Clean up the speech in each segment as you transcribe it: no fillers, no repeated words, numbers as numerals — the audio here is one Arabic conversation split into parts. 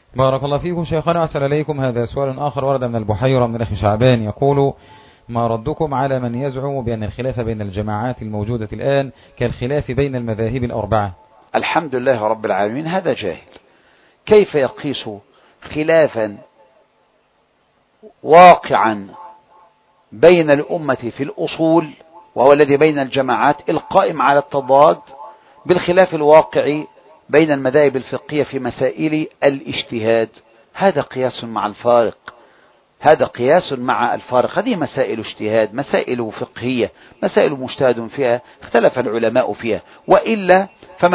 بارك الله فيكم شيخنا، أحسن إليكم. هذا سؤال آخر ورد من البحيرة من الأخ شعبان، يقول: ما ردكم على من يزعم بأن الخلاف بين الجماعات الموجودة الآن كالخلاف بين المذاهب الأربعة؟ الحمد لله رب العالمين، هذا جاهل. كيف يقيس خلافا واقعا بين الأمة في الأصول، وهو الذي بين الجماعات القائم على التضاد، بالخلاف الواقع بين المذاهب الفقهية في مسائل الاجتهاد؟ هذا قياس مع الفارق، هذا قياس مع الفارق. هذه مسائل اجتهاد، مسائل فقهية، مسائل مجتهد فيها، اختلف العلماء فيها. وإلا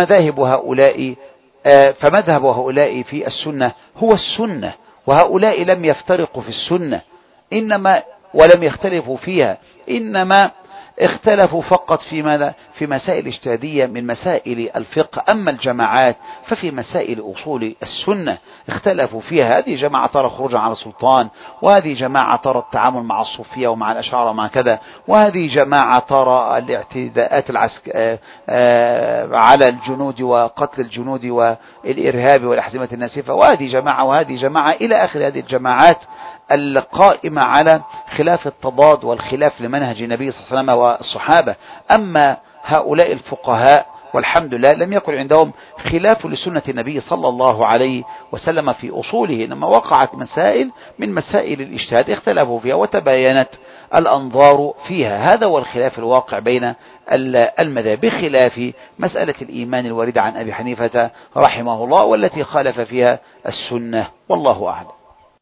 فمذهب هؤلاء في السنة هو السنة، وهؤلاء لم يفترقوا في السنة ولم يختلفوا فيها، إنما اختلفوا فقط في ماذا؟ في مسائل اجتهادية من مسائل الفقه. أما الجماعات ففي مسائل أصول السنة اختلفوا فيها. هذه جماعة ترى خروجا على السلطان، وهذه جماعة ترى التعامل مع الصوفية ومع الأشاعرة ومع كذا، وهذه جماعة ترى الاعتداءات على الجنود وقتل الجنود والإرهاب والأحزمة الناسفة، وهذه جماعة وهذه جماعة إلى آخر هذه الجماعات القائمة على خلاف التضاد والخلاف لمنهج النبي صلى الله عليه وسلم والصحابة. أما هؤلاء الفقهاء والحمد لله لم يكن عندهم خلاف لسنة النبي صلى الله عليه وسلم في أصوله، إنما وقعت مسائل من مسائل الاجتهاد اختلفوا فيها وتباينت الأنظار فيها. هذا هو الخلاف الواقع بين المذاهب، بخلاف مسألة الإيمان الواردة عن أبي حنيفة رحمه الله والتي خالف فيها السنة، والله أعلم.